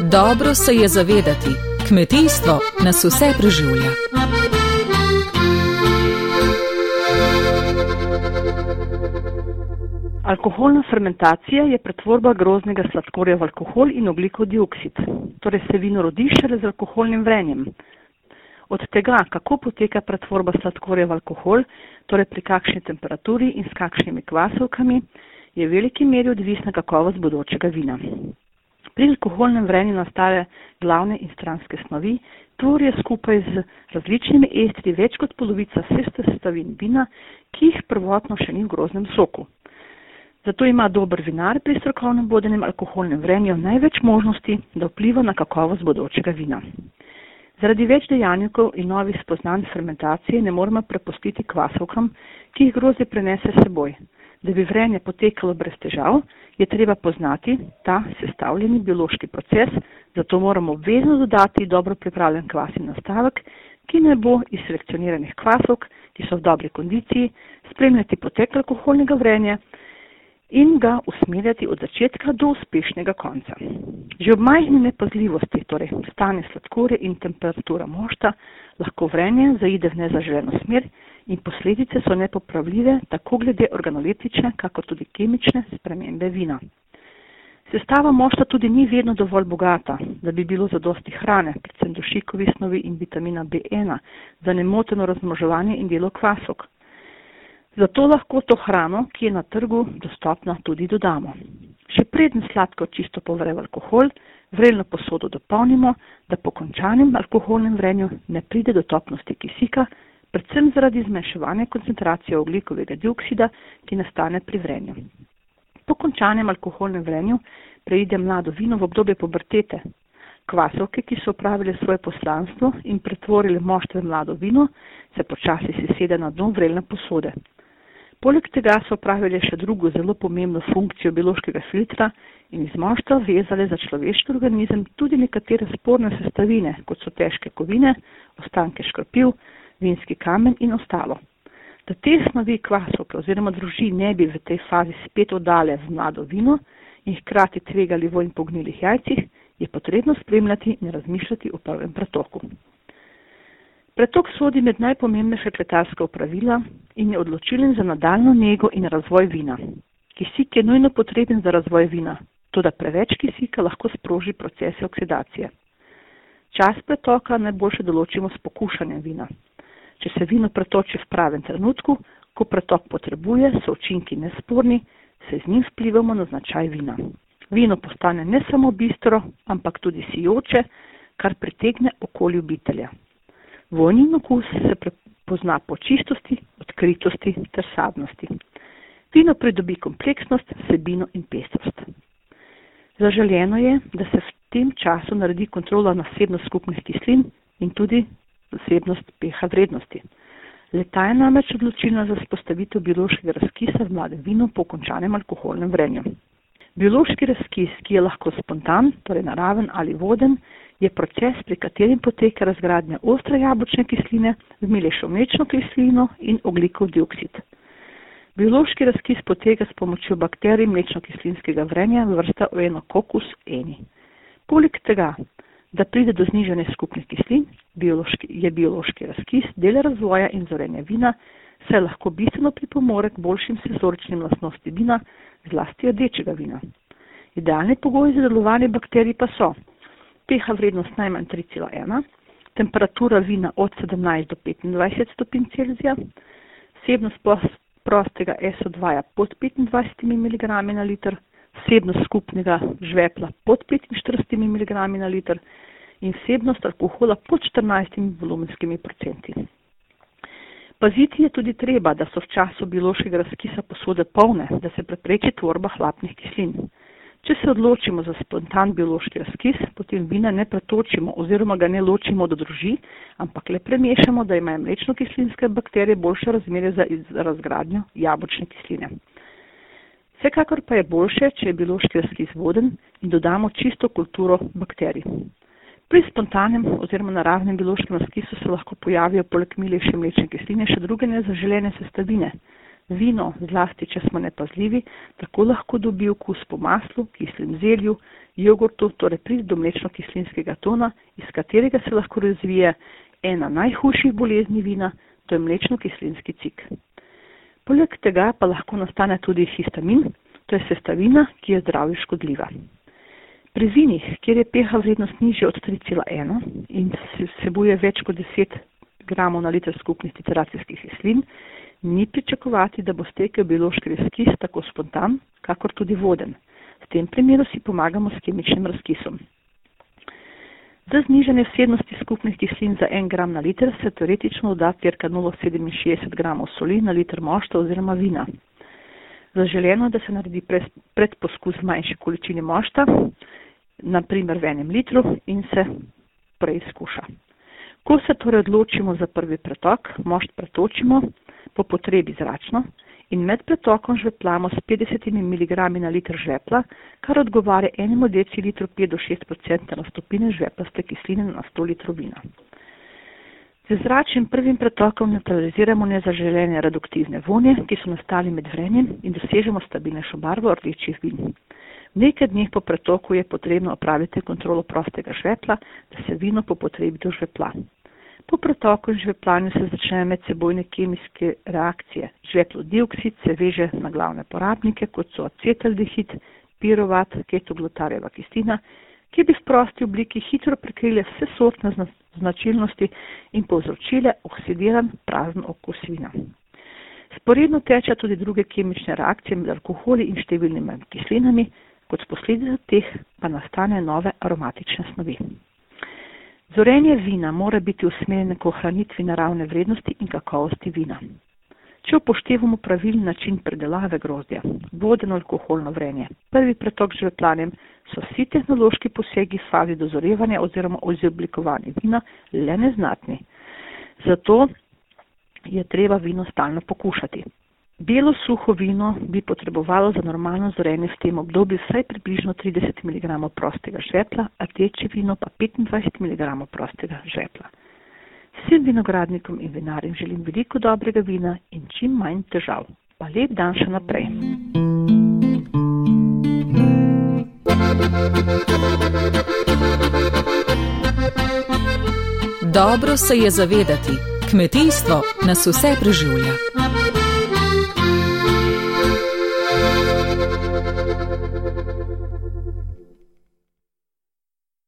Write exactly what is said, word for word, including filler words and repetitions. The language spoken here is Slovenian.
Dobro se je zavedati, kmetijstvo nas vse preživlja. Alkoholna fermentacija je pretvorba grozdnega sladkorja v alkohol in ogljikov dioksid, torej se vino rodi šele z alkoholnim vrenjem. Od tega, kako poteka pretvorba sladkorja v alkohol, torej pri kakšni temperaturi in s kakšnimi kvasovkami, je v veliki meri odvisna kakovost bodočega vina. Pri alkoholnem vrenju nastale glavne in stranske snovi tvorijo skupaj z različnimi estri več kot polovica vseh sestavin vina, ki jih prvotno še ni v grozdnem soku. Zato ima dober vinar pri strokovnem vodenem alkoholnem vrenju največ možnosti, da vpliva na kakovost bodočega vina. Zaradi več dejavnikov in novih spoznanj fermentacije ne moramo prepustiti kvasovkam, ki jih grozdje prenese s seboj. Da bi vrenje potekalo brez težav, je treba poznati ta sestavljeni biološki proces, zato moramo obvezno dodati dobro pripravljen kvasni nastavek, ki ne bo iz selekcioniranih kvasovk, ki so v dobri kondiciji, spremljati potek alkoholnega vrenja in ga usmerjati od začetka do uspešnega konca. Že ob majhni nepazljivosti, torej stanje sladkorja in temperatura mošta, lahko vrenje zaide v nezaželeno smer in posledice so nepopravljive tako glede organoleptične, kakor tudi kemične spremembe vina. Sestava mošta tudi ni vedno dovolj bogata, da bi bilo zadosti hrane, predvsem dušikovih snovi in vitamina B ena, za nemoteno razmnoževanje in delo kvasovk. Zato lahko to hrano, ki je na trgu dostopna, tudi dodamo. Še preden sladkor čisto povre v alkohol, vrelno posodo dopolnimo, da po končanem alkoholnem vrenju ne pride do topnosti kisika, predvsem zaradi zmanjševanja koncentracije ogljikovega dioksida, ki nastane pri vrenju. Po končanem alkoholnem vrenju preide mlado vino v obdobje pubertete. Kvasovke, ki so opravile svoje poslanstvo in pretvorile mošt v mlado vino, se počasi sesede na dno vrelne posode. Poleg tega so opravile še drugo zelo pomembno funkcijo biološkega filtra in iz mošta vezale za človeški organizem tudi nekatere sporne sestavine, kot so težke kovine, ostanke škropiv, vinski kamen in ostalo. Da te snovi kvasovke oziroma druži ne bi v tej fazi spet oddale v mlado vino in hkrati tvegali vojn po gnilih jajcih, je potrebno spremljati in razmišljati o prvem pretoku. Pretok sodi med najpomembnejša kletarska opravila in je odločilen za nadaljnjo nego in razvoj vina. Kisik je nujno potreben za razvoj vina, toda preveč kisika lahko sproži procese oksidacije. Čas pretoka najboljše določimo s pokušanjem vina. Če se vino pretoči v pravem trenutku, ko pretok potrebuje, so učinki nesporni, se z njim vplivamo na značaj vina. Vino postane ne samo bistro, ampak tudi sijoče, kar pritegne oko ljubitelja. Vonj in okus se prepozna po čistosti, odkritosti ter sadnosti. Vino pridobi kompleksnost, vsebino in pestrost. Zaželeno je, da se v tem času naredi kontrola na vsebnost skupnih kislin in tudi vsebnost pH vrednosti. Le-ta je namreč odločilna za vzpostavitev biološkega razkisa v mladem vinu po končanem alkoholnem vrenju. Biološki razkis, ki je lahko spontan, torej naraven ali voden, je proces, pri katerem poteka razgradnja ostre jabolčne kisline z milejšo mlečno kislino in ogljikov dioksid. Biološki razkis poteka s pomočjo bakterij mlečno-kislinskega vrenja vrsta Oenococcus eni. Poleg tega, da pride do znižanja skupnih kislin, biološki, je biološki razkis del razvoja in zorenja vina, saj lahko bistveno pripomore k boljšim senzoričnim lastnostim vina, zlasti rdečega vina. Idealni pogoji za delovanje bakterij pa so pH vrednost najmanj tri cela ena, temperatura vina od sedemnajst do petindvajset stopinj Celzija, vsebnost prostega es o dva pod petindvajset miligramov na liter, vsebnost skupnega žvepla pod petinštirideset miligramov na liter in vsebnost alkohola pod štirinajst volumenskimi procenti. Paziti je tudi treba, da so v času biološkega razkisa posode polne, da se prepreči tvorba hlapnih kislin. Če se odločimo za spontan biološki razkis, potem vina ne pretočimo oziroma ga ne ločimo do druži, ampak le premešamo, da imajo mlečno-kislinske bakterije boljše razmerje za razgradnjo jabolčne kisline. Vsekakor pa je boljše, če je biološki razkis voden in dodamo čisto kulturo bakterij. Pri spontanem oziroma naravnem biološkem razkisu se lahko pojavijo poleg milejše mlečne kisline še druge nezaželene sestavine, Vino, zlasti če smo nepazljivi, tako lahko dobi okus po maslu, kislem zelju, jogurtu, torej pride do mlečno-kislinskega tona, iz katerega se lahko razvije ena najhujših bolezni vina, to je mlečno-kislinski cik. Poleg tega pa lahko nastane tudi histamin, to je sestavina, ki je zdravju škodljiva. Pri vinih, kjer je pH vrednost nižja od tri cela ena in vsebuje več kot deset gramov na liter skupnih titracijskih kislin, ni pričakovati, da bo stekel biološki razkis tako spontan, kakor tudi voden. V tem primeru si pomagamo s kemičnim razkisom. Za znižanje vsebnosti skupnih kislin za en gram na liter se teoretično doda cirka nula celih sedeminšestdeset gramov soli na liter mošta oziroma vina. Zaželeno je, da se naredi predposkus v manjši količini mošta, na primer v enem litru, in se preizkuša. Ko se torej odločimo za prvi pretok, mošt pretočimo po potrebi zračno in med pretokom žveplamo s petdeset miligrami na liter žvepla, kar odgovarja enemu decilitru pet do šest odstotkov raztopine žveplaste kisline na sto litrov vina. Z zračnim prvim pretokom nevtraliziramo nezaželene reduktivne vonje, ki so nastali med vrenjem, in dosežemo stabilnejšo barvo rdečih vin. V nekaj dneh po pretoku je potrebno opraviti kontrolo prostega žvepla, da se vino po potrebi dožvepla. Po pretoku in žvepljanju se začnejo medsebojne kemijske reakcije. Žveplov dioksid se veže na glavne porabnike, kot so acetaldehid, pirovat, ketoglutarjeva kislina, ki bi v prosti obliki hitro prekrile vse sortne značilnosti in povzročile oksidiran prazen okus vina. Sporedno teče tudi druge kemične reakcije med alkoholi in številnimi kislinami, kot posledica teh pa nastane nove aromatične snovi. Zorenje vina mora biti usmerjeno k ohranitvi naravne vrednosti in kakovosti vina. Če upoštevamo pravilni način predelave grozdja, vodeno alkoholno vrenje, prvi pretok z žvepljanjem, so vsi tehnološki posegi v fazi dozorevanja oziroma izoblikovanja vina le neznatni. Zato je treba vino stalno pokušati. Belo suho vino bi potrebovalo za normalno zorenje v tem obdobju vsaj približno trideset miligramov prostega žvepla, a rdeče vino pa petindvajset miligramov prostega žvepla. Vsem vinogradnikom in vinarjem želim veliko dobrega vina in čim manj težav. Pa lep dan še naprej. Dobro se je zavedati, kmetijstvo nas vse preživlja.